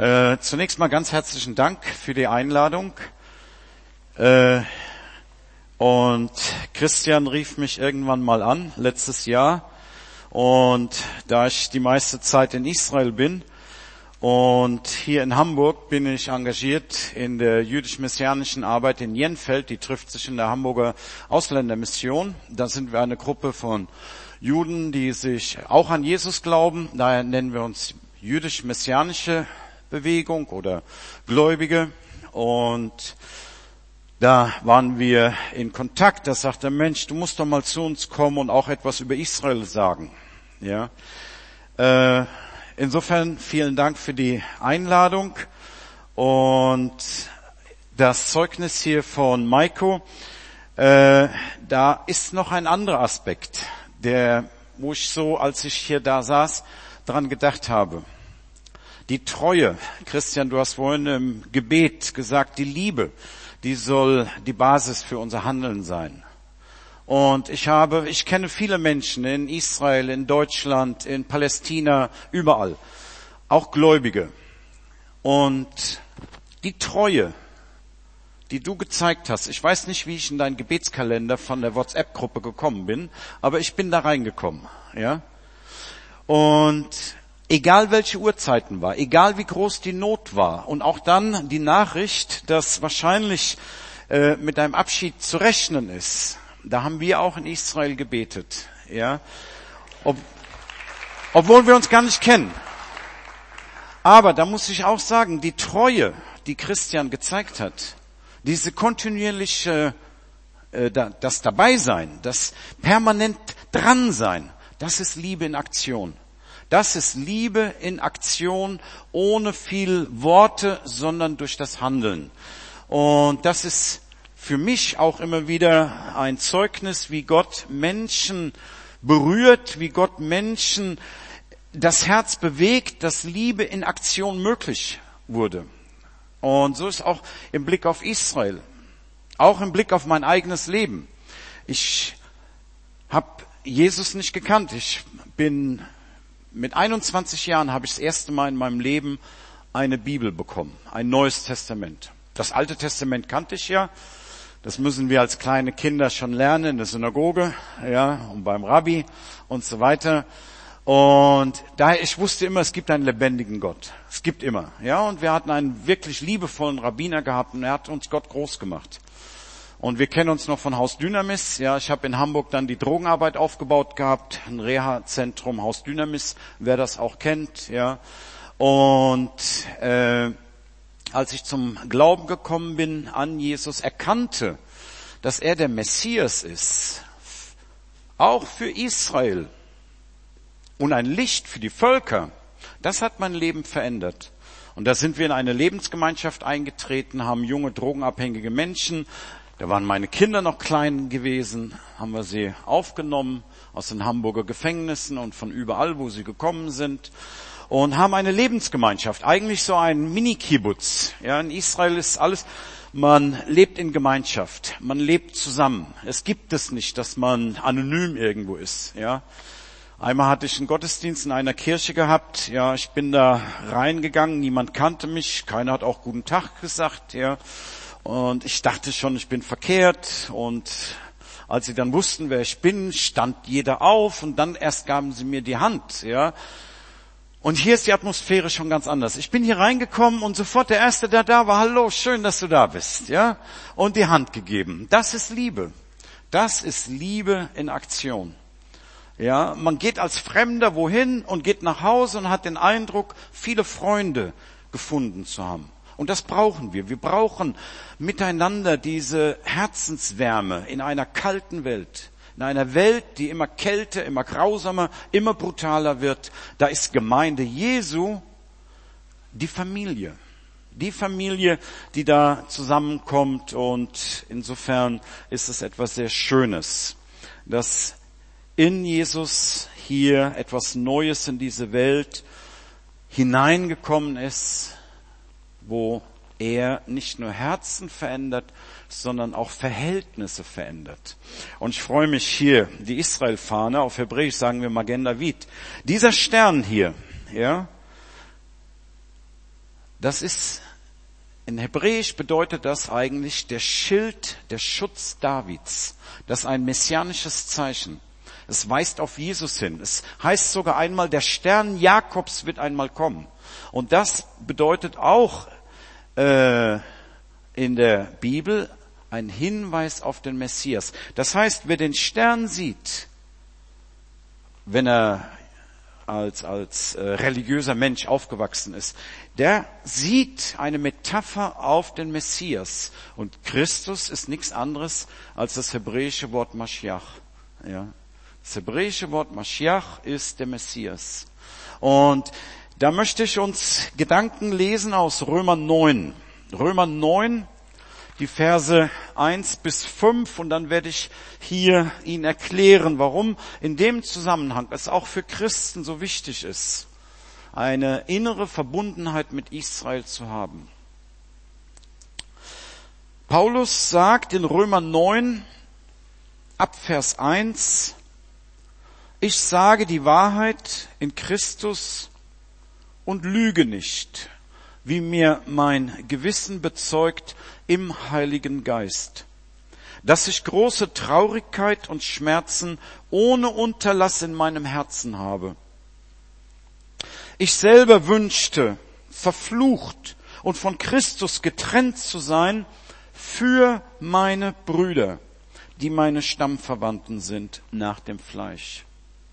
Zunächst mal ganz herzlichen Dank für die Einladung. Und Christian rief mich irgendwann mal an, letztes Jahr. Und da ich die meiste Zeit in Israel bin und hier in Hamburg bin ich engagiert in der jüdisch-messianischen Arbeit in Jenfeld. Die trifft sich in der Hamburger Ausländermission. Da sind wir eine Gruppe von Juden, die sich auch an Jesus glauben. Daher nennen wir uns jüdisch-messianische Bewegung oder Gläubige. Und da waren wir in Kontakt. Da sagt der Mensch, du musst doch mal zu uns kommen und auch etwas über Israel sagen. Ja. Insofern vielen Dank für die Einladung. Und das Zeugnis hier von Maiko, da ist noch ein anderer Aspekt, wo ich so, als ich hier da saß, dran gedacht habe. Die Treue. Christian, du hast vorhin im Gebet gesagt, die Liebe, die soll die Basis für unser Handeln sein. Und ich kenne viele Menschen in Israel, in Deutschland, in Palästina, überall. Auch Gläubige. Und die Treue, die du gezeigt hast, ich weiß nicht, wie ich in deinen Gebetskalender von der WhatsApp-Gruppe gekommen bin, aber ich bin da reingekommen, ja. Und egal welche Uhrzeiten war, egal wie groß die Not war und auch dann die Nachricht, dass wahrscheinlich mit einem Abschied zu rechnen ist, da haben wir auch in Israel gebetet, ja, obwohl wir uns gar nicht kennen. Aber da muss ich auch sagen, die Treue, die Christian gezeigt hat, diese kontinuierliche, das Dabeisein, das permanent Dransein, das ist Liebe in Aktion. Das ist Liebe in Aktion, ohne viel Worte, sondern durch das Handeln. Und das ist für mich auch immer wieder ein Zeugnis, wie Gott Menschen berührt, wie Gott Menschen das Herz bewegt, dass Liebe in Aktion möglich wurde. Und so ist auch im Blick auf Israel, auch im Blick auf mein eigenes Leben. Ich habe Jesus nicht gekannt. Mit 21 Jahren habe ich das erste Mal in meinem Leben eine Bibel bekommen, ein Neues Testament. Das Alte Testament kannte ich ja. Das müssen wir als kleine Kinder schon lernen in der Synagoge, ja, und beim Rabbi und so weiter. Und daher, ich wusste immer, es gibt einen lebendigen Gott. Es gibt immer, ja. Und wir hatten einen wirklich liebevollen Rabbiner gehabt und er hat uns Gott groß gemacht. Und wir kennen uns noch von Haus Dynamis. Ja, ich habe in Hamburg dann die Drogenarbeit aufgebaut gehabt, ein Reha-Zentrum Haus Dynamis, wer das auch kennt. Ja. Und als ich zum Glauben gekommen bin an Jesus, erkannte, dass er der Messias ist, auch für Israel und ein Licht für die Völker, das hat mein Leben verändert. Und da sind wir in eine Lebensgemeinschaft eingetreten, haben junge drogenabhängige Menschen. Da waren meine Kinder noch klein gewesen, haben wir sie aufgenommen aus den Hamburger Gefängnissen und von überall, wo sie gekommen sind, und haben eine Lebensgemeinschaft, eigentlich so ein Mini-Kibbutz. Ja, in Israel ist alles, man lebt in Gemeinschaft, man lebt zusammen. Es gibt es nicht, dass man anonym irgendwo ist. Ja, einmal hatte ich einen Gottesdienst in einer Kirche gehabt. Ja, ich bin da reingegangen, niemand kannte mich, keiner hat auch guten Tag gesagt. Ja. Und ich dachte schon, ich bin verkehrt. Und als sie dann wussten, wer ich bin, stand jeder auf und dann erst gaben sie mir die Hand. Ja. Und hier ist die Atmosphäre schon ganz anders. Ich bin hier reingekommen und sofort der Erste, der da war, hallo, schön, dass du da bist. Ja. Und die Hand gegeben. Das ist Liebe. Das ist Liebe in Aktion. Ja. Man geht als Fremder wohin und geht nach Hause und hat den Eindruck, viele Freunde gefunden zu haben. Und das brauchen wir. Wir brauchen miteinander diese Herzenswärme in einer kalten Welt. In einer Welt, die immer kälter, immer grausamer, immer brutaler wird. Da ist Gemeinde Jesu die Familie. Die Familie, die da zusammenkommt. Und insofern ist es etwas sehr Schönes, dass in Jesus hier etwas Neues in diese Welt hineingekommen ist, wo er nicht nur Herzen verändert, sondern auch Verhältnisse verändert. Und ich freue mich hier, die Israel-Fahne, auf Hebräisch sagen wir Magen David. Dieser Stern hier, ja, Das ist, in Hebräisch bedeutet das eigentlich der Schild, der Schutz Davids. Das ist ein messianisches Zeichen. Es weist auf Jesus hin. Es heißt sogar einmal, der Stern Jakobs wird einmal kommen. Und das bedeutet auch in der Bibel ein Hinweis auf den Messias. Das heißt, wer den Stern sieht, wenn er als religiöser Mensch aufgewachsen ist, der sieht eine Metapher auf den Messias. Und Christus ist nichts anderes als das hebräische Wort Maschiach. Ja. Das hebräische Wort Maschiach ist der Messias. Und da möchte ich uns Gedanken lesen aus Römer 9. Römer 9, die Verse 1 bis 5, und dann werde ich hier Ihnen erklären, warum in dem Zusammenhang es auch für Christen so wichtig ist, eine innere Verbundenheit mit Israel zu haben. Paulus sagt in Römer 9, ab Vers 1, ich sage die Wahrheit in Christus und lüge nicht, wie mir mein Gewissen bezeugt im Heiligen Geist, dass ich große Traurigkeit und Schmerzen ohne Unterlass in meinem Herzen habe. Ich selber wünschte, verflucht und von Christus getrennt zu sein für meine Brüder, die meine Stammverwandten sind nach dem Fleisch.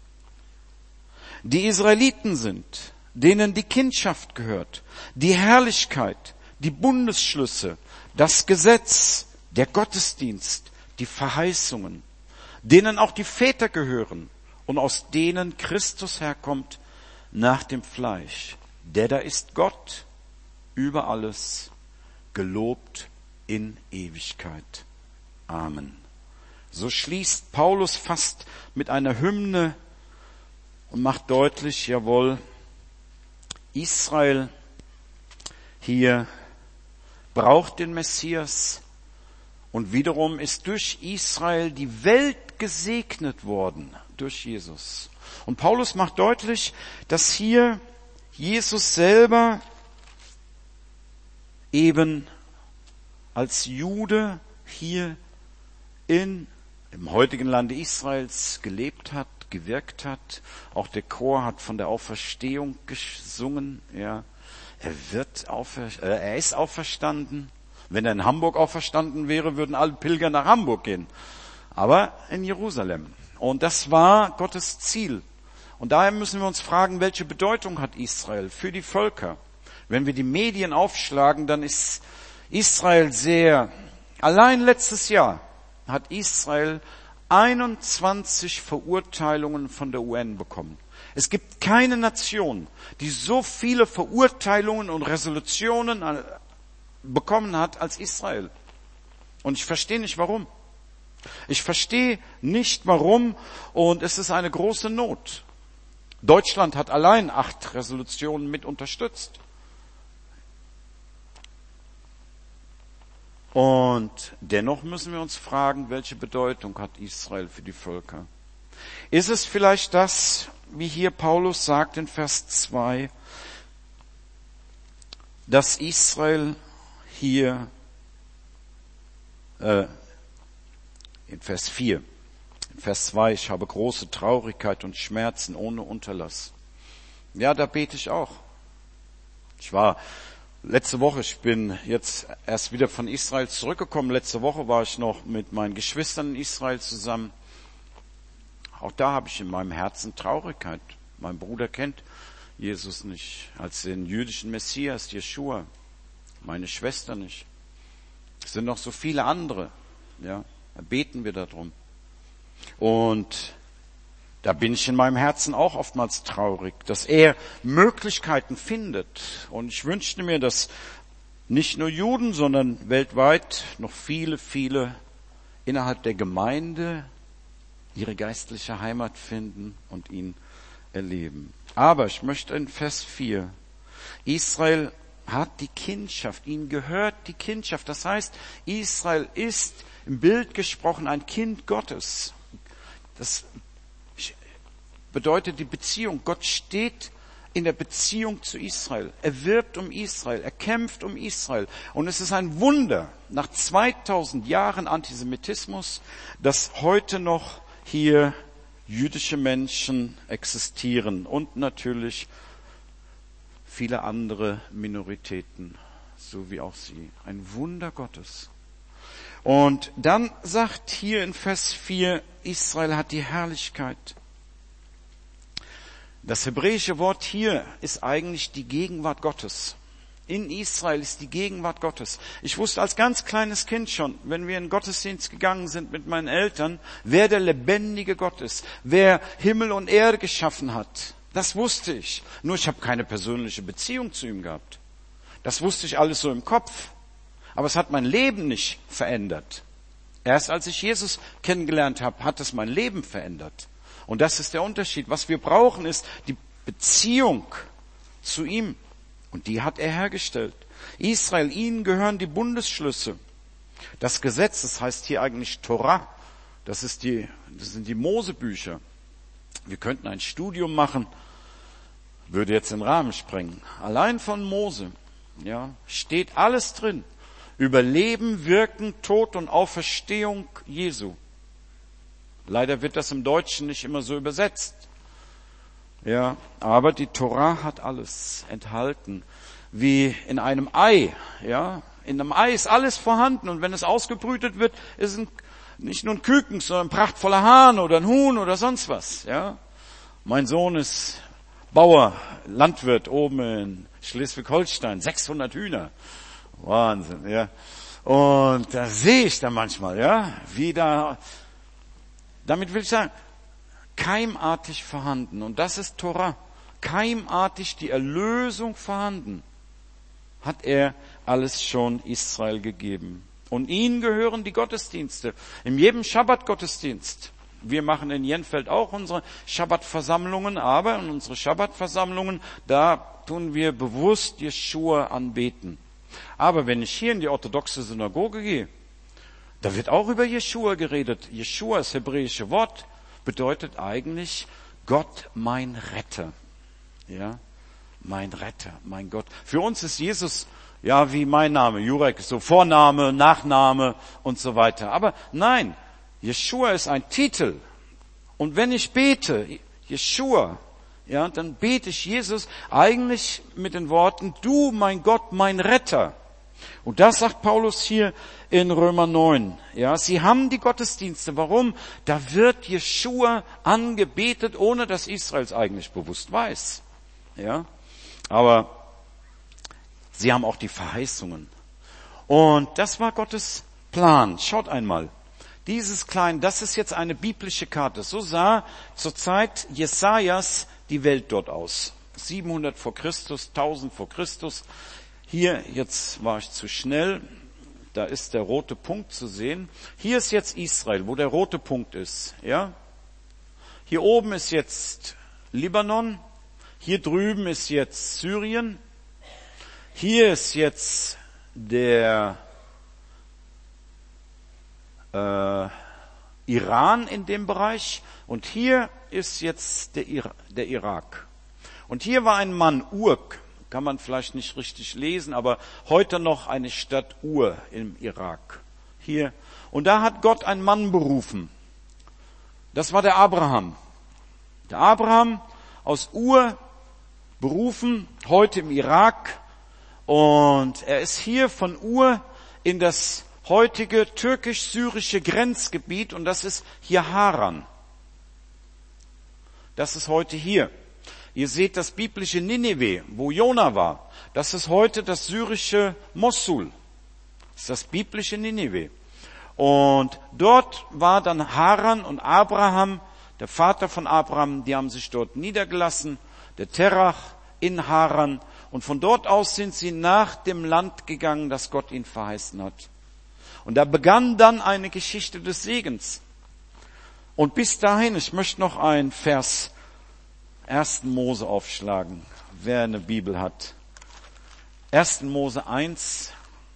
Die Israeliten sind, denen die Kindschaft gehört, die Herrlichkeit, die Bundesschlüsse, das Gesetz, der Gottesdienst, die Verheißungen, denen auch die Väter gehören und aus denen Christus herkommt nach dem Fleisch. Der da ist Gott über alles, gelobt in Ewigkeit. Amen. So schließt Paulus fast mit einer Hymne und macht deutlich, jawohl, Israel hier braucht den Messias und wiederum ist durch Israel die Welt gesegnet worden durch Jesus. Und Paulus macht deutlich, dass hier Jesus selber eben als Jude hier im heutigen Lande Israels gelebt hat, gewirkt hat. Auch der Chor hat von der Auferstehung gesungen. Ja, er ist auferstanden. Wenn er in Hamburg auferstanden wäre, würden alle Pilger nach Hamburg gehen. Aber in Jerusalem. Und das war Gottes Ziel. Und daher müssen wir uns fragen, welche Bedeutung hat Israel für die Völker? Wenn wir die Medien aufschlagen, dann ist Israel allein letztes Jahr hat Israel 21 Verurteilungen von der UN bekommen. Es gibt keine Nation, die so viele Verurteilungen und Resolutionen bekommen hat als Israel. Und ich verstehe nicht warum. Ich verstehe nicht warum, und es ist eine große Not. Deutschland hat allein 8 Resolutionen mit unterstützt. Und dennoch müssen wir uns fragen, welche Bedeutung hat Israel für die Völker? Ist es vielleicht das, wie hier Paulus sagt in Vers 2, dass Israel hier, in Vers 4, in Vers 2, ich habe große Traurigkeit und Schmerzen ohne Unterlass. Ja, da bete ich auch. Letzte Woche, ich bin jetzt erst wieder von Israel zurückgekommen. Letzte Woche war ich noch mit meinen Geschwistern in Israel zusammen. Auch da habe ich in meinem Herzen Traurigkeit. Mein Bruder kennt Jesus nicht als den jüdischen Messias, Jeschua. Meine Schwester nicht. Es sind noch so viele andere. Ja, da beten wir darum. Und da bin ich in meinem Herzen auch oftmals traurig, dass er Möglichkeiten findet. Und ich wünschte mir, dass nicht nur Juden, sondern weltweit noch viele, viele innerhalb der Gemeinde ihre geistliche Heimat finden und ihn erleben. Aber ich möchte in Vers 4, Israel hat die Kindschaft, ihm gehört die Kindschaft. Das heißt, Israel ist im Bild gesprochen ein Kind Gottes. Das bedeutet die Beziehung. Gott steht in der Beziehung zu Israel. Er wirbt um Israel, er kämpft um Israel. Und es ist ein Wunder, nach 2000 Jahren Antisemitismus, dass heute noch hier jüdische Menschen existieren und natürlich viele andere Minoritäten, so wie auch sie. Ein Wunder Gottes. Und dann sagt hier in Vers 4, Israel hat die Herrlichkeit. Das hebräische Wort hier ist eigentlich die Gegenwart Gottes. In Israel ist die Gegenwart Gottes. Ich wusste als ganz kleines Kind schon, wenn wir in den Gottesdienst gegangen sind mit meinen Eltern, wer der lebendige Gott ist, wer Himmel und Erde geschaffen hat. Das wusste ich. Nur ich habe keine persönliche Beziehung zu ihm gehabt. Das wusste ich alles so im Kopf. Aber es hat mein Leben nicht verändert. Erst als ich Jesus kennengelernt habe, hat es mein Leben verändert. Und das ist der Unterschied. Was wir brauchen, ist die Beziehung zu ihm. Und die hat er hergestellt. Israel, ihnen gehören die Bundesschlüsse. Das Gesetz, das heißt hier eigentlich Torah. Das sind die Mosebücher. Wir könnten ein Studium machen, würde jetzt den Rahmen sprengen. Allein von Mose, ja, steht alles drin. Über Leben, Wirken, Tod und Auferstehung Jesu. Leider wird das im Deutschen nicht immer so übersetzt. Ja, aber die Torah hat alles enthalten. Wie in einem Ei, ja. In einem Ei ist alles vorhanden und wenn es ausgebrütet wird, ist es nicht nur ein Küken, sondern ein prachtvoller Hahn oder ein Huhn oder sonst was, ja. Mein Sohn ist Bauer, Landwirt oben in Schleswig-Holstein, 600 Hühner. Wahnsinn, ja. Und da sehe ich dann manchmal, ja, wie da, damit will ich sagen, keimartig vorhanden. Und das ist Torah. Keimartig die Erlösung vorhanden. Hat er alles schon Israel gegeben. Und ihnen gehören die Gottesdienste. In jedem Schabbat-Gottesdienst. Wir machen in Jenfeld auch unsere Schabbat-Versammlungen, aber in unsere Schabbat-Versammlungen, da tun wir bewusst Jeschua anbeten. Aber wenn ich hier in die orthodoxe Synagoge gehe, da wird auch über Jeschua geredet. Jeschua, das hebräische Wort, bedeutet eigentlich Gott mein Retter. Ja, mein Retter, mein Gott. Für uns ist Jesus ja wie mein Name, Jurek, so Vorname, Nachname und so weiter. Aber nein, Jeschua ist ein Titel. Und wenn ich bete, Jeschua, ja, dann bete ich Jesus eigentlich mit den Worten, du, mein Gott, mein Retter. Und das sagt Paulus hier in Römer 9. Ja, sie haben die Gottesdienste. Warum? Da wird Jeschua angebetet, ohne dass Israel es eigentlich bewusst weiß. Ja, aber sie haben auch die Verheißungen. Und das war Gottes Plan. Schaut einmal. Das ist jetzt eine biblische Karte. So sah zur Zeit Jesajas die Welt dort aus. 700 vor Christus, 1000 vor Christus. Hier, jetzt war ich zu schnell, da ist der rote Punkt zu sehen. Hier ist jetzt Israel, wo der rote Punkt ist. Ja? Hier oben ist jetzt Libanon, hier drüben ist jetzt Syrien, hier ist jetzt der Iran in dem Bereich und hier ist jetzt der Irak. Und hier war ein Mann, Urk, kann man vielleicht nicht richtig lesen, aber heute noch eine Stadt Ur im Irak. Hier. Und da hat Gott einen Mann berufen. Das war der Abraham. Der Abraham aus Ur berufen, heute im Irak. Und er ist hier von Ur in das heutige türkisch-syrische Grenzgebiet und das ist hier Haran. Das ist heute hier. Ihr seht das biblische Ninive, wo Jona war. Das ist heute das syrische Mossul. Das ist das biblische Ninive. Und dort war dann Haran und Abraham, der Vater von Abraham, die haben sich dort niedergelassen. Der Terach in Haran. Und von dort aus sind sie nach dem Land gegangen, das Gott ihnen verheißen hat. Und da begann dann eine Geschichte des Segens. Und bis dahin, ich möchte noch einen Vers 1. Mose aufschlagen, wer eine Bibel hat. 1. Mose 1,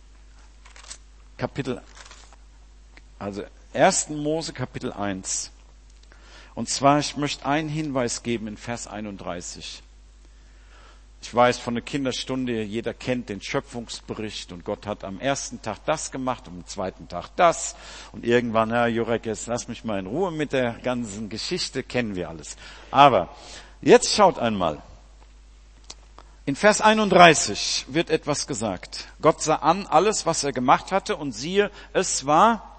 also 1. Mose Kapitel 1. Und zwar, ich möchte einen Hinweis geben in Vers 31. Ich weiß von der Kinderstunde, jeder kennt den Schöpfungsbericht und Gott hat am ersten Tag das gemacht, am zweiten Tag das und irgendwann, Jurek, jetzt lass mich mal in Ruhe mit der ganzen Geschichte, kennen wir alles. Aber jetzt schaut einmal. In Vers 31 wird etwas gesagt. Gott sah an alles, was er gemacht hatte und siehe, es war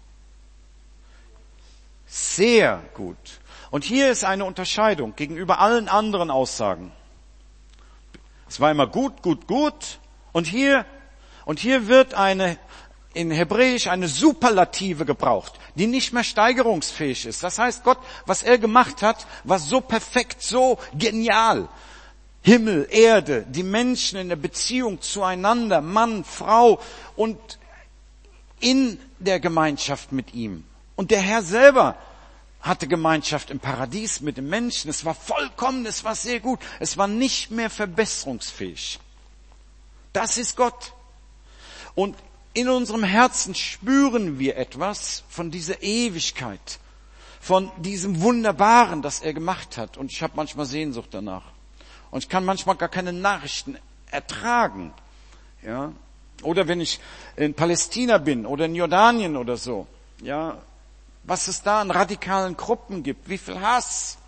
sehr gut. Und hier ist eine Unterscheidung gegenüber allen anderen Aussagen. Es war immer gut, gut, gut. Und hier wird in Hebräisch eine Superlative gebraucht, die nicht mehr steigerungsfähig ist. Das heißt, Gott, was er gemacht hat, war so perfekt, so genial. Himmel, Erde, die Menschen in der Beziehung zueinander, Mann, Frau und in der Gemeinschaft mit ihm. Und der Herr selber hatte Gemeinschaft im Paradies mit dem Menschen. Es war vollkommen, es war sehr gut. Es war nicht mehr verbesserungsfähig. Das ist Gott. Und in unserem Herzen spüren wir etwas von dieser Ewigkeit, von diesem Wunderbaren, das er gemacht hat. Und ich habe manchmal Sehnsucht danach. Und ich kann manchmal gar keine Nachrichten ertragen. Ja? Oder wenn ich in Palästina bin oder in Jordanien oder so. Ja, was es da an radikalen Gruppen gibt, wie viel Hass.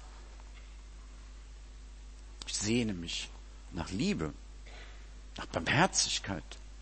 Ich sehne mich nach Liebe, nach Barmherzigkeit.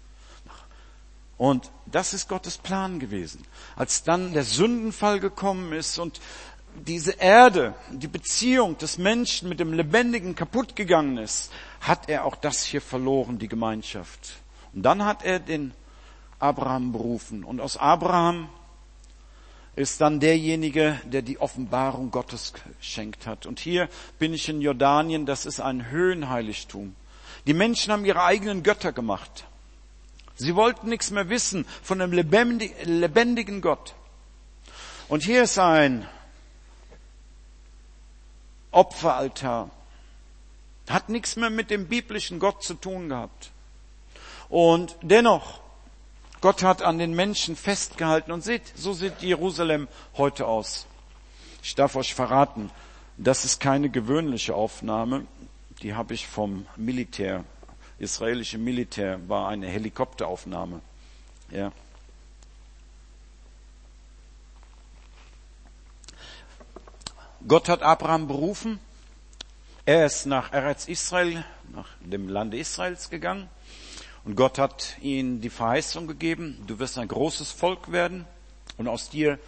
Und das ist Gottes Plan gewesen. Als dann der Sündenfall gekommen ist und diese Erde, die Beziehung des Menschen mit dem Lebendigen kaputt gegangen ist, hat er auch das hier verloren, die Gemeinschaft. Und dann hat er den Abraham berufen. Und aus Abraham ist dann derjenige, der die Offenbarung Gottes geschenkt hat. Und hier bin ich in Jordanien, das ist ein Höhenheiligtum. Die Menschen haben ihre eigenen Götter gemacht. Sie wollten nichts mehr wissen von dem lebendigen Gott. Und hier ist ein Opferaltar. Hat nichts mehr mit dem biblischen Gott zu tun gehabt. Und dennoch, Gott hat an den Menschen festgehalten und seht, so sieht Jerusalem heute aus. Ich darf euch verraten, das ist keine gewöhnliche Aufnahme, die habe ich vom Militär, israelische Militär, war eine Helikopteraufnahme. Ja. Gott hat Abraham berufen, er ist nach Eretz Israel, nach dem Lande Israels gegangen. Und Gott hat ihnen die Verheißung gegeben, du wirst ein großes Volk werden und aus dir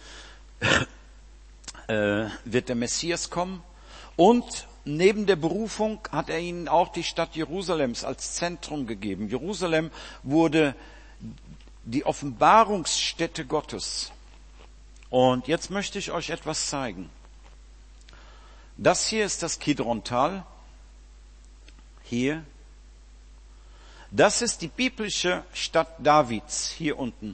wird der Messias kommen. Und neben der Berufung hat er ihnen auch die Stadt Jerusalems als Zentrum gegeben. Jerusalem wurde die Offenbarungsstätte Gottes. Und jetzt möchte ich euch etwas zeigen. Das hier ist das Kidron-Tal. Hier. Das ist die biblische Stadt Davids, hier unten.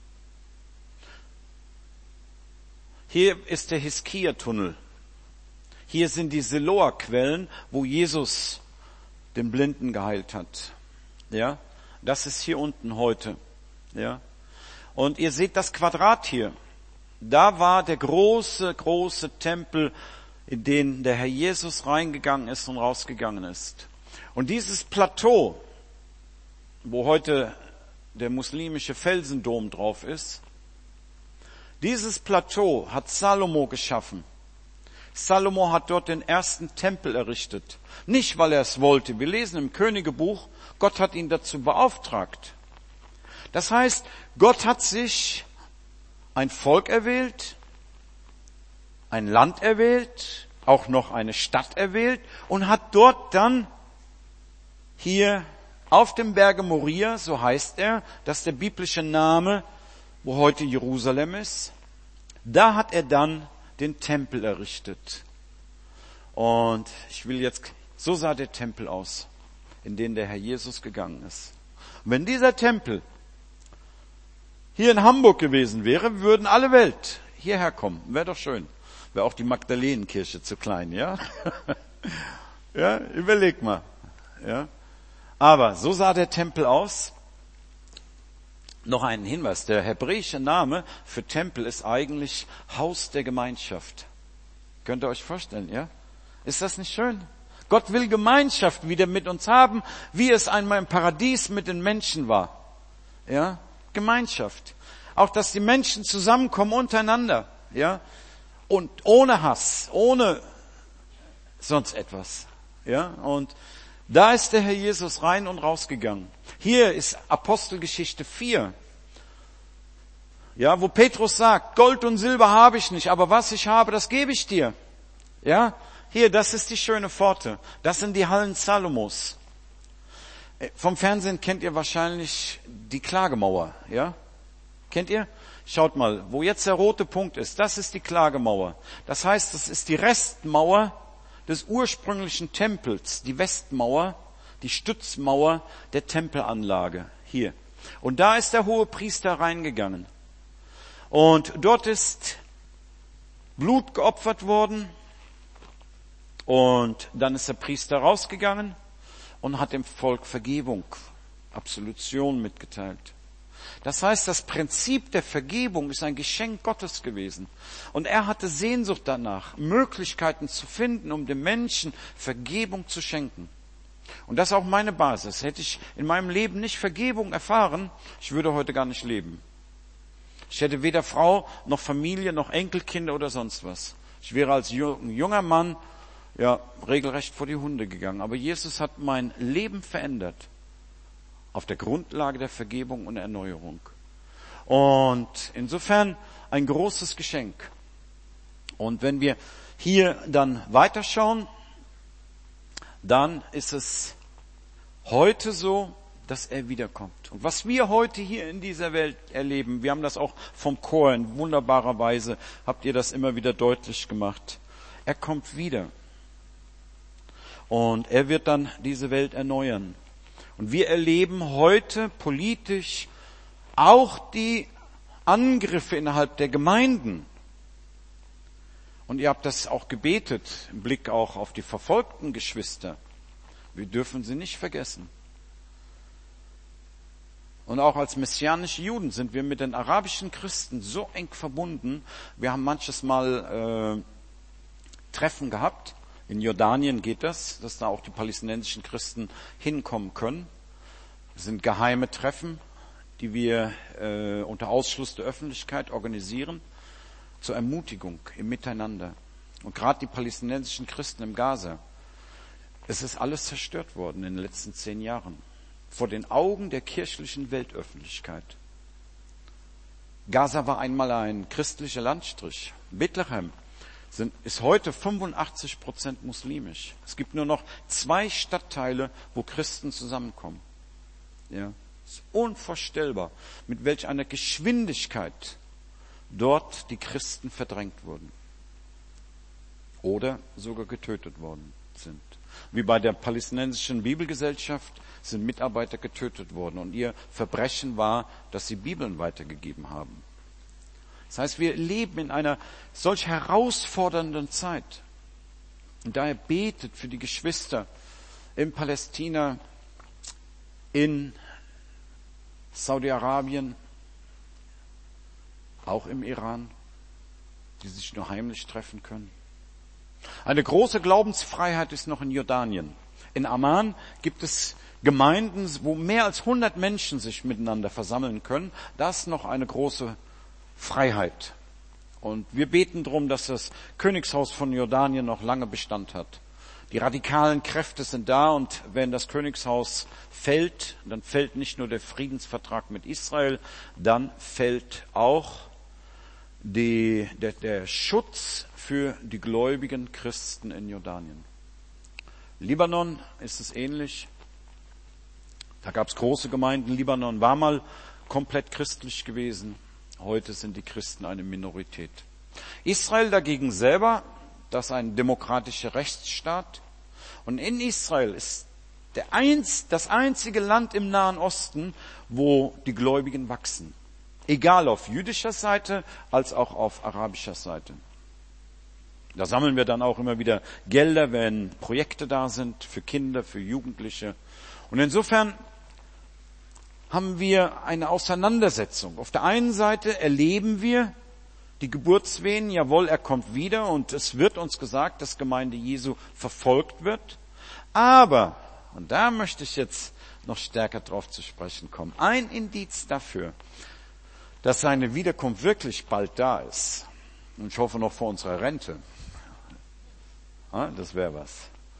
Hier ist der Hiskia-Tunnel. Hier sind die Siloa-Quellen, wo Jesus den Blinden geheilt hat. Ja, das ist hier unten heute. Ja, und ihr seht das Quadrat hier. Da war der große, große Tempel, in den der Herr Jesus reingegangen ist und rausgegangen ist. Und dieses Plateau, wo heute der muslimische Felsendom drauf ist, dieses Plateau hat Salomo geschaffen. Salomo hat dort den ersten Tempel errichtet. Nicht, weil er es wollte. Wir lesen im Königebuch, Gott hat ihn dazu beauftragt. Das heißt, Gott hat sich ein Volk erwählt, ein Land erwählt, auch noch eine Stadt erwählt und hat dort dann hier auf dem Berge Moria, so heißt er, das ist der biblische Name, wo heute Jerusalem ist, da hat er dann den Tempel errichtet. Und so sah der Tempel aus, in den der Herr Jesus gegangen ist. Und wenn dieser Tempel hier in Hamburg gewesen wäre, würden alle Welt hierher kommen. Wäre doch schön. Wäre auch die Magdalenenkirche zu klein, ja? Ja, überleg mal. Ja. Aber so sah der Tempel aus. Noch ein Hinweis. Der hebräische Name für Tempel ist eigentlich Haus der Gemeinschaft. Könnt ihr euch vorstellen, ja? Ist das nicht schön? Gott will Gemeinschaft wieder mit uns haben, wie es einmal im Paradies mit den Menschen war. Ja, Gemeinschaft. Auch, dass die Menschen zusammenkommen untereinander. Ja, und ohne Hass, ohne sonst etwas. Ja, und da ist der Herr Jesus rein und rausgegangen. Hier ist Apostelgeschichte 4. Ja, wo Petrus sagt, Gold und Silber habe ich nicht, aber was ich habe, das gebe ich dir. Ja, hier, das ist die schöne Pforte. Das sind die Hallen Salomos. Vom Fernsehen kennt ihr wahrscheinlich die Klagemauer, ja? Kennt ihr? Schaut mal, wo jetzt der rote Punkt ist, das ist die Klagemauer. Das heißt, das ist die Restmauer des ursprünglichen Tempels, die Westmauer, die Stützmauer der Tempelanlage, hier. Und da ist der Hohepriester reingegangen. Und dort ist Blut geopfert worden. Und dann ist der Priester rausgegangen und hat dem Volk Vergebung, Absolution mitgeteilt. Das heißt, das Prinzip der Vergebung ist ein Geschenk Gottes gewesen. Und er hatte Sehnsucht danach, Möglichkeiten zu finden, um dem Menschen Vergebung zu schenken. Und das ist auch meine Basis. Hätte ich in meinem Leben nicht Vergebung erfahren, ich würde heute gar nicht leben. Ich hätte weder Frau, noch Familie, noch Enkelkinder oder sonst was. Ich wäre als junger Mann regelrecht vor die Hunde gegangen. Aber Jesus hat mein Leben verändert. Auf der Grundlage der Vergebung und Erneuerung. Und insofern ein großes Geschenk. Und wenn wir hier dann weiterschauen, dann ist es heute so, dass er wiederkommt. Und was wir heute hier in dieser Welt erleben, wir haben das auch vom Chor in wunderbarer Weise, habt ihr das immer wieder deutlich gemacht. Er kommt wieder. Und er wird dann diese Welt erneuern. Und wir erleben heute politisch auch die Angriffe innerhalb der Gemeinden. Und ihr habt das auch gebetet, im Blick auch auf die verfolgten Geschwister. Wir dürfen sie nicht vergessen. Und auch als messianische Juden sind wir mit den arabischen Christen so eng verbunden. Wir haben manches Mal Treffen gehabt. In Jordanien geht das, dass da auch die palästinensischen Christen hinkommen können. Das sind geheime Treffen, die wir unter Ausschluss der Öffentlichkeit organisieren, zur Ermutigung im Miteinander. Und gerade die palästinensischen Christen im Gaza, es ist alles zerstört worden in den letzten 10 Jahren. Vor den Augen der kirchlichen Weltöffentlichkeit. Gaza war einmal ein christlicher Landstrich. Bethlehem ist heute 85% muslimisch. Es gibt nur noch 2 Stadtteile, wo Christen zusammenkommen. Ja, es ist unvorstellbar, mit welch einer Geschwindigkeit dort die Christen verdrängt wurden. Oder sogar getötet worden sind. Wie bei der palästinensischen Bibelgesellschaft sind Mitarbeiter getötet worden. Und ihr Verbrechen war, dass sie Bibeln weitergegeben haben. Das heißt, wir leben in einer solch herausfordernden Zeit. Und daher betet für die Geschwister in Palästina, in Saudi-Arabien, auch im Iran, die sich nur heimlich treffen können. Eine große Glaubensfreiheit ist noch in Jordanien. In Amman gibt es Gemeinden, wo mehr als 100 Menschen sich miteinander versammeln können. Das ist noch eine große Freiheit. Und wir beten darum, dass das Königshaus von Jordanien noch lange Bestand hat. Die radikalen Kräfte sind da und wenn das Königshaus fällt, dann fällt nicht nur der Friedensvertrag mit Israel, dann fällt auch der Schutz für die gläubigen Christen in Jordanien. Libanon ist es ähnlich. Da gab es große Gemeinden. Libanon war mal komplett christlich gewesen. Heute sind die Christen eine Minorität. Israel dagegen selber, das ist ein demokratischer Rechtsstaat. Und in Israel ist das einzige Land im Nahen Osten, wo die Gläubigen wachsen. Egal auf jüdischer Seite als auch auf arabischer Seite. Da sammeln wir dann auch immer wieder Gelder, wenn Projekte da sind für Kinder, für Jugendliche. Und insofern haben wir eine Auseinandersetzung. Auf der einen Seite erleben wir die Geburtswehen, jawohl, er kommt wieder und es wird uns gesagt, dass Gemeinde Jesu verfolgt wird. Aber, und da möchte ich jetzt noch stärker drauf zu sprechen kommen, ein Indiz dafür, dass seine Wiederkunft wirklich bald da ist, und ich hoffe noch vor unserer Rente, das wäre was,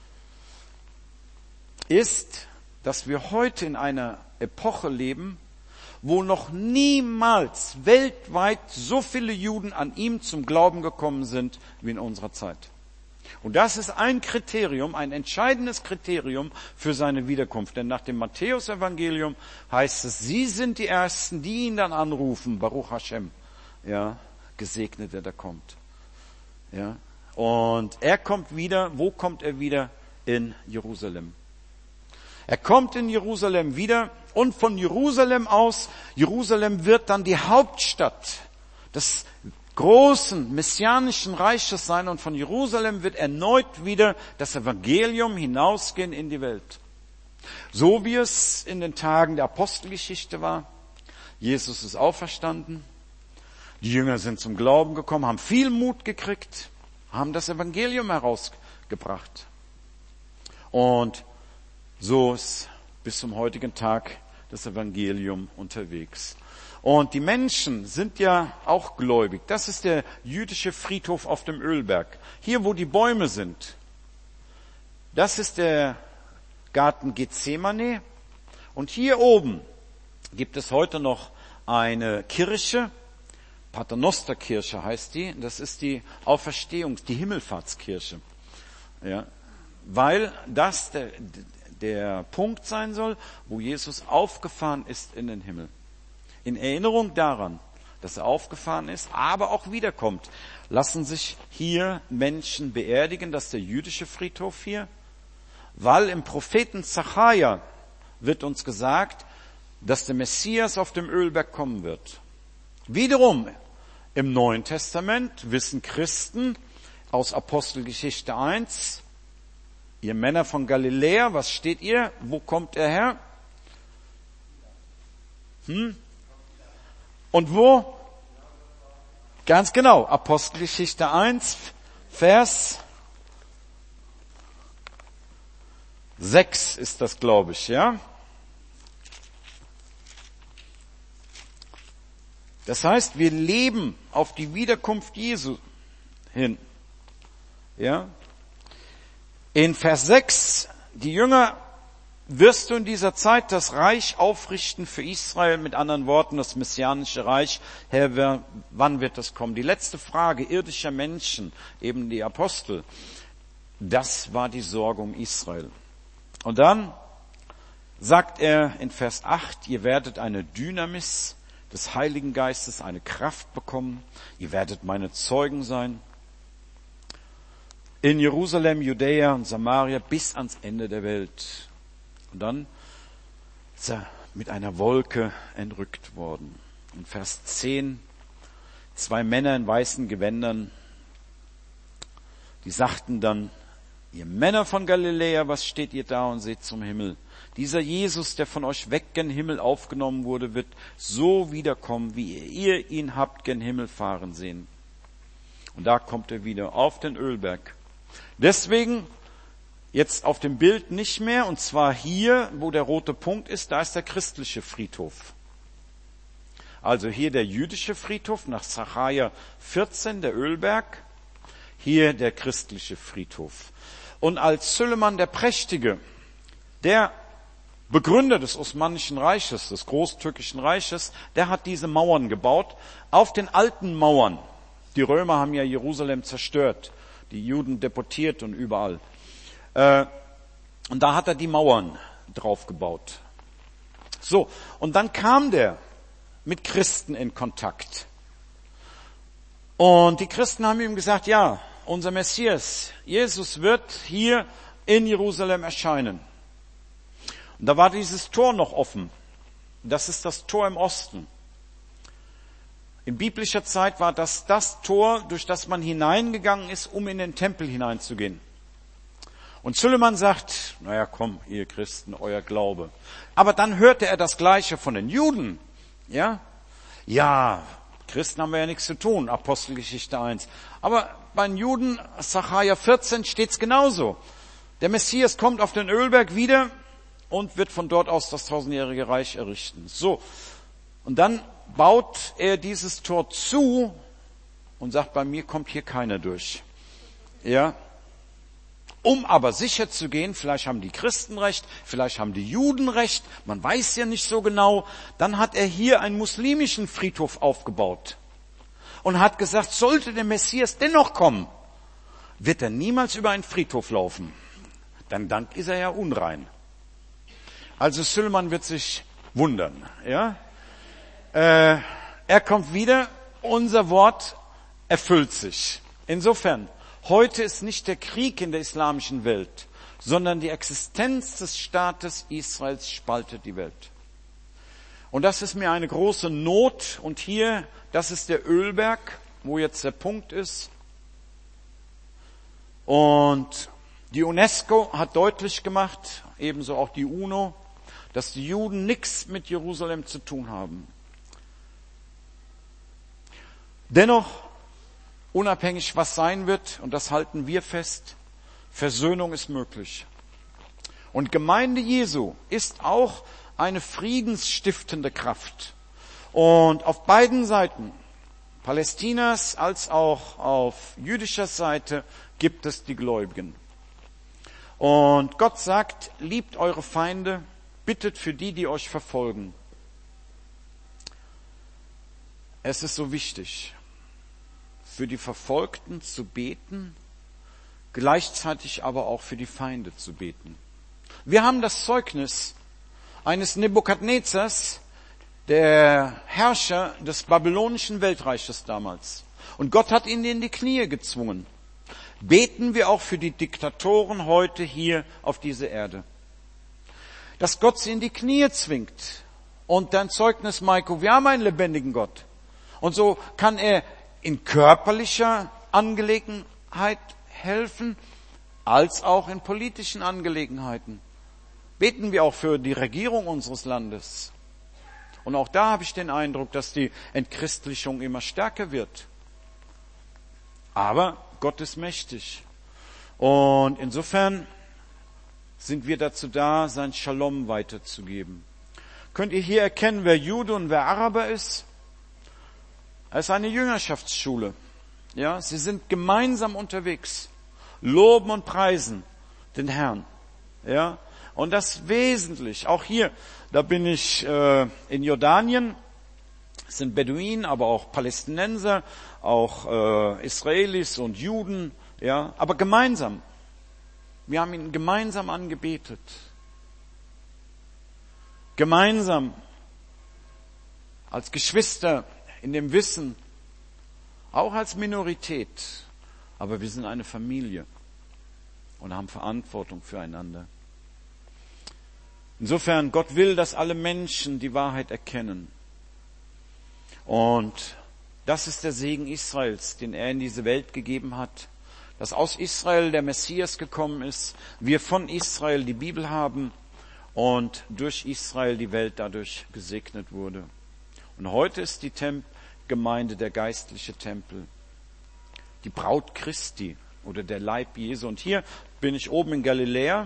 ist, dass wir heute in einer Epoche leben, wo noch niemals weltweit so viele Juden an ihm zum Glauben gekommen sind wie in unserer Zeit. Und das ist ein Kriterium, ein entscheidendes Kriterium für seine Wiederkunft. Denn nach dem Matthäus-Evangelium heißt es, Sie sind die Ersten, die ihn dann anrufen, Baruch Hashem, ja, gesegnet, der da kommt. Ja. Und er kommt wieder, wo kommt er wieder? In Jerusalem. Er kommt in Jerusalem wieder und von Jerusalem aus, Jerusalem wird dann die Hauptstadt des großen messianischen Reiches sein und von Jerusalem wird erneut wieder das Evangelium hinausgehen in die Welt. So wie es in den Tagen der Apostelgeschichte war. Jesus ist auferstanden, die Jünger sind zum Glauben gekommen, haben viel Mut gekriegt, haben das Evangelium herausgebracht. Und so ist bis zum heutigen Tag das Evangelium unterwegs. Und die Menschen sind ja auch gläubig. Das ist der jüdische Friedhof auf dem Ölberg. Hier, wo die Bäume sind, das ist der Garten Gethsemane. Und hier oben gibt es heute noch eine Kirche, Paternosterkirche heißt die. Das ist die die Himmelfahrtskirche. Ja, weil das der Punkt sein soll, wo Jesus aufgefahren ist in den Himmel. In Erinnerung daran, dass er aufgefahren ist, aber auch wiederkommt, lassen sich hier Menschen beerdigen. Das ist der jüdische Friedhof hier, weil im Propheten Zacharia wird uns gesagt, dass der Messias auf dem Ölberg kommen wird. Wiederum im Neuen Testament wissen Christen aus Apostelgeschichte 1, ihr Männer von Galiläa, was steht ihr? Wo kommt er her? Und wo? Ganz genau, Apostelgeschichte 1, Vers 6 ist das, glaube ich, ja? Das heißt, wir leben auf die Wiederkunft Jesu hin. Ja? In Vers 6, die Jünger, wirst du in dieser Zeit das Reich aufrichten für Israel, mit anderen Worten das messianische Reich. Herr, wann wird das kommen? Die letzte Frage irdischer Menschen, eben die Apostel, das war die Sorge um Israel. Und dann sagt er in Vers 8, ihr werdet eine Dynamis des Heiligen Geistes, eine Kraft bekommen, ihr werdet meine Zeugen sein. In Jerusalem, Judäa und Samaria bis ans Ende der Welt. Und dann ist er mit einer Wolke entrückt worden. In Vers 10, 2 Männer in weißen Gewändern, die sagten dann, ihr Männer von Galiläa, was steht ihr da und seht zum Himmel? Dieser Jesus, der von euch weg gen Himmel aufgenommen wurde, wird so wiederkommen, wie ihr ihn habt gen Himmel fahren sehen. Und da kommt er wieder auf den Ölberg. Deswegen jetzt auf dem Bild nicht mehr, und zwar hier, wo der rote Punkt ist, da ist der christliche Friedhof. Also hier der jüdische Friedhof nach Zacharia 14, der Ölberg, hier der christliche Friedhof. Und als Süleyman der Prächtige, der Begründer des Osmanischen Reiches, des Großtürkischen Reiches, der hat diese Mauern gebaut, auf den alten Mauern. Die Römer haben ja Jerusalem zerstört, die Juden deportiert und überall. Und da hat er die Mauern drauf gebaut. So, und dann kam der mit Christen in Kontakt. Und die Christen haben ihm gesagt, ja, unser Messias, Jesus wird hier in Jerusalem erscheinen. Und da war dieses Tor noch offen. Das ist das Tor im Osten. In biblischer Zeit war das Tor, durch das man hineingegangen ist, um in den Tempel hineinzugehen. Und Süleyman sagt, naja, komm, ihr Christen, euer Glaube. Aber dann hörte er das Gleiche von den Juden. Ja, Christen haben wir ja nichts zu tun, Apostelgeschichte 1. Aber bei den Juden, Zacharia 14, steht's genauso. Der Messias kommt auf den Ölberg wieder und wird von dort aus das 1000-jährige Reich errichten. So. Und dann baut er dieses Tor zu und sagt, bei mir kommt hier keiner durch. Ja. Um aber sicher zu gehen, vielleicht haben die Christen recht, vielleicht haben die Juden recht, man weiß ja nicht so genau, dann hat er hier einen muslimischen Friedhof aufgebaut und hat gesagt, sollte der Messias dennoch kommen, wird er niemals über einen Friedhof laufen. Dann ist er ja unrein. Also Süleyman wird sich wundern. Ja? Er kommt wieder, unser Wort erfüllt sich. Insofern, heute ist nicht der Krieg in der islamischen Welt, sondern die Existenz des Staates Israels spaltet die Welt. Und das ist mir eine große Not. Und hier, das ist der Ölberg, wo jetzt der Punkt ist. Und die UNESCO hat deutlich gemacht, ebenso auch die UNO, dass die Juden nichts mit Jerusalem zu tun haben. Dennoch, unabhängig was sein wird, und das halten wir fest, Versöhnung ist möglich. Und Gemeinde Jesu ist auch eine friedensstiftende Kraft. Und auf beiden Seiten, Palästinas als auch auf jüdischer Seite, gibt es die Gläubigen. Und Gott sagt, liebt eure Feinde, bittet für die, die euch verfolgen. Es ist so wichtig, für die Verfolgten zu beten, gleichzeitig aber auch für die Feinde zu beten. Wir haben das Zeugnis eines Nebukadnezars, der Herrscher des babylonischen Weltreiches damals. Und Gott hat ihn in die Knie gezwungen. Beten wir auch für die Diktatoren heute hier auf dieser Erde. Dass Gott sie in die Knie zwingt. Und dein Zeugnis, Maiko, wir haben einen lebendigen Gott. Und so kann er in körperlicher Angelegenheit helfen, als auch in politischen Angelegenheiten. Beten wir auch für die Regierung unseres Landes. Und auch da habe ich den Eindruck, dass die Entchristlichung immer stärker wird. Aber Gott ist mächtig. Und insofern sind wir dazu da, sein Shalom weiterzugeben. Könnt ihr hier erkennen, wer Jude und wer Araber ist? Es ist eine Jüngerschaftsschule. Ja, sie sind gemeinsam unterwegs, loben und preisen den Herrn. Ja, und das wesentlich. Auch hier, da bin ich in Jordanien. Es sind Beduinen, aber auch Palästinenser, auch Israelis und Juden. Ja, aber gemeinsam. Wir haben ihn gemeinsam angebetet. Gemeinsam als Geschwister in dem Wissen, auch als Minorität, aber wir sind eine Familie und haben Verantwortung füreinander. Insofern, Gott will, dass alle Menschen die Wahrheit erkennen. Und das ist der Segen Israels, den er in diese Welt gegeben hat, dass aus Israel der Messias gekommen ist, wir von Israel die Bibel haben und durch Israel die Welt dadurch gesegnet wurde. Und heute ist die Gemeinde der geistliche Tempel, die Braut Christi oder der Leib Jesu. Und hier bin ich oben in Galiläa.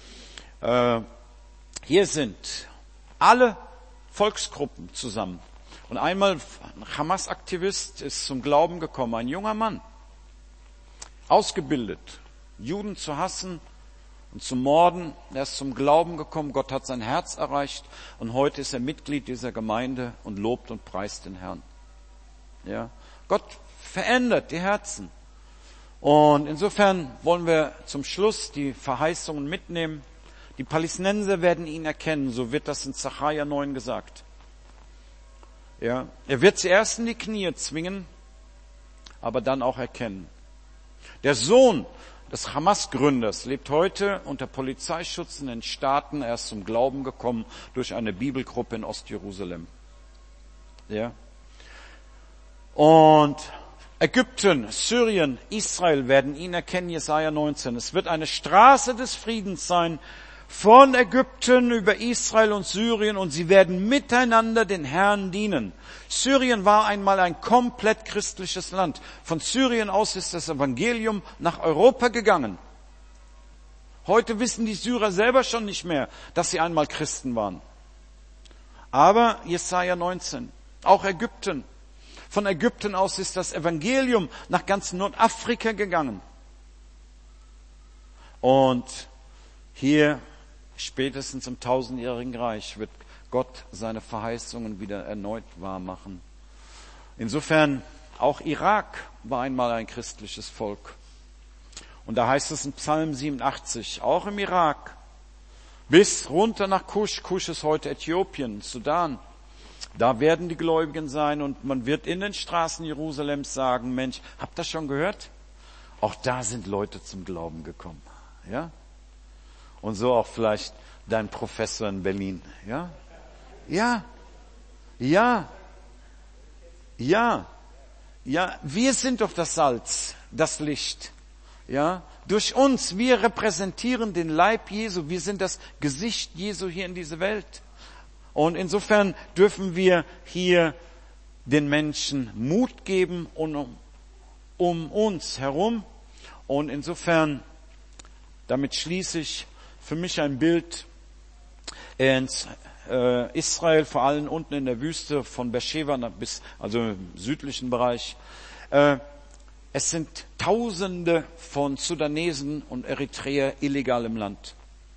Hier sind alle Volksgruppen zusammen. Und einmal ein Hamas-Aktivist ist zum Glauben gekommen, ein junger Mann, ausgebildet, Juden zu hassen und zu morden. Er ist zum Glauben gekommen, Gott hat sein Herz erreicht und heute ist er Mitglied dieser Gemeinde und lobt und preist den Herrn. Ja, Gott verändert die Herzen. Und insofern wollen wir zum Schluss die Verheißungen mitnehmen. Die Palästinenser werden ihn erkennen, so wird das in Sacharja 9 gesagt. Ja, er wird sie erst in die Knie zwingen, aber dann auch erkennen. Der Sohn des Hamas-Gründers lebt heute unter Polizeischutz in den Staaten. Er ist zum Glauben gekommen durch eine Bibelgruppe in Ostjerusalem. Ja. Und Ägypten, Syrien, Israel werden ihn erkennen, Jesaja 19. Es wird eine Straße des Friedens sein, von Ägypten über Israel und Syrien, und sie werden miteinander den Herrn dienen. Syrien war einmal ein komplett christliches Land. Von Syrien aus ist das Evangelium nach Europa gegangen. Heute wissen die Syrer selber schon nicht mehr, dass sie einmal Christen waren. Aber Jesaja 19, auch Ägypten. Von Ägypten aus ist das Evangelium nach ganz Nordafrika gegangen. Und hier, spätestens im 1000-jährigen Reich, wird Gott seine Verheißungen wieder erneut wahrmachen. Insofern, auch Irak war einmal ein christliches Volk. Und da heißt es in Psalm 87, auch im Irak, bis runter nach Kusch. Kusch ist heute Äthiopien, Sudan. Da werden die Gläubigen sein und man wird in den Straßen Jerusalems sagen, Mensch, habt ihr das schon gehört? Auch da sind Leute zum Glauben gekommen. Ja? Und so auch vielleicht dein Professor in Berlin. Ja? Ja. Ja. Ja. Ja. Wir sind doch das Salz, das Licht. Ja? Durch uns, wir repräsentieren den Leib Jesu. Wir sind das Gesicht Jesu hier in dieser Welt. Und insofern dürfen wir hier den Menschen Mut geben um uns herum. Und insofern, damit schließe ich für mich ein Bild ins Israel, vor allem unten in der Wüste von Beersheba bis, also im südlichen Bereich. Es sind Tausende von Sudanesen und Eritreer illegal im Land.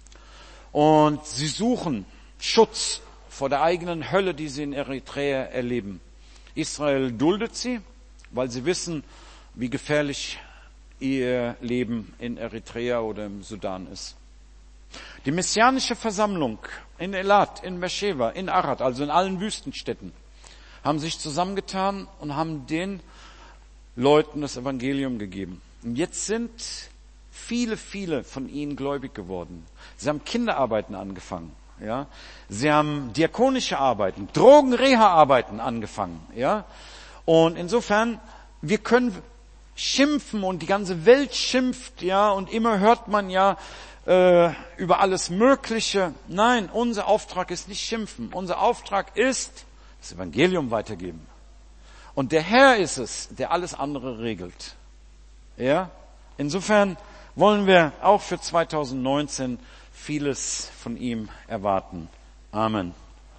Und sie suchen Schutz vor der eigenen Hölle, die sie in Eritrea erleben. Israel duldet sie, weil sie wissen, wie gefährlich ihr Leben in Eritrea oder im Sudan ist. Die messianische Versammlung in Elat, in Beersheba, in Arad, also in allen Wüstenstädten, haben sich zusammengetan und haben den Leuten das Evangelium gegeben. Und jetzt sind viele von ihnen gläubig geworden. Sie haben Kinderarbeiten angefangen. Ja, sie haben diakonische Arbeiten, Drogenreha-Arbeiten angefangen. Ja, und insofern, wir können schimpfen und die ganze Welt schimpft, ja, und immer hört man ja über alles Mögliche. Nein, unser Auftrag ist nicht schimpfen. Unser Auftrag ist das Evangelium weitergeben. Und der Herr ist es, der alles andere regelt. Ja, insofern wollen wir auch für 2019 vieles von ihm erwarten. Amen.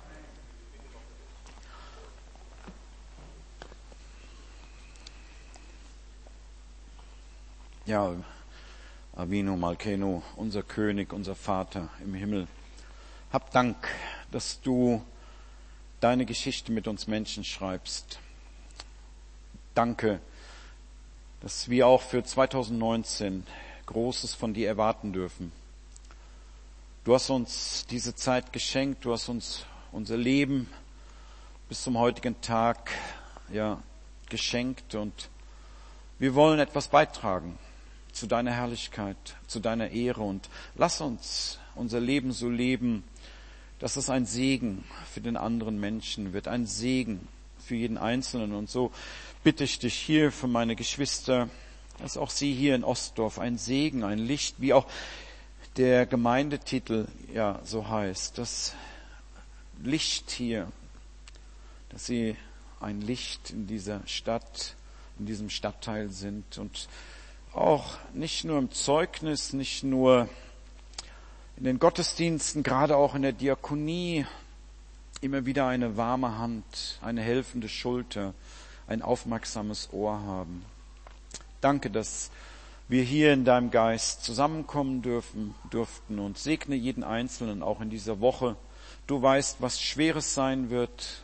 Ja, Avinu Malkeinu, unser König, unser Vater im Himmel. Hab Dank, dass du deine Geschichte mit uns Menschen schreibst. Danke, dass wir auch für 2019 Großes von dir erwarten dürfen. Du hast uns diese Zeit geschenkt, du hast uns unser Leben bis zum heutigen Tag, ja, geschenkt und wir wollen etwas beitragen zu deiner Herrlichkeit, zu deiner Ehre und lass uns unser Leben so leben, dass es ein Segen für den anderen Menschen wird, ein Segen für jeden Einzelnen. Und so bitte ich dich hier für meine Geschwister, dass auch sie hier in Ostdorf ein Segen, ein Licht, wie auch der Gemeindetitel ja so heißt, das Licht hier, dass sie ein Licht in dieser Stadt, in diesem Stadtteil sind und auch nicht nur im Zeugnis, nicht nur in den Gottesdiensten, gerade auch in der Diakonie immer wieder eine warme Hand, eine helfende Schulter, ein aufmerksames Ohr haben. Danke, dass wir hier in deinem Geist zusammenkommen durften und segne jeden Einzelnen auch in dieser Woche. Du weißt, was Schweres sein wird.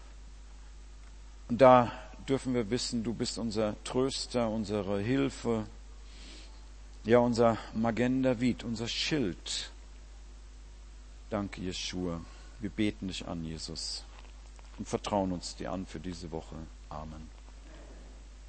Und da dürfen wir wissen, du bist unser Tröster, unsere Hilfe, ja, unser Magen David, unser Schild. Danke, Jeschua. Wir beten dich an, Jesus, und vertrauen uns dir an für diese Woche. Amen.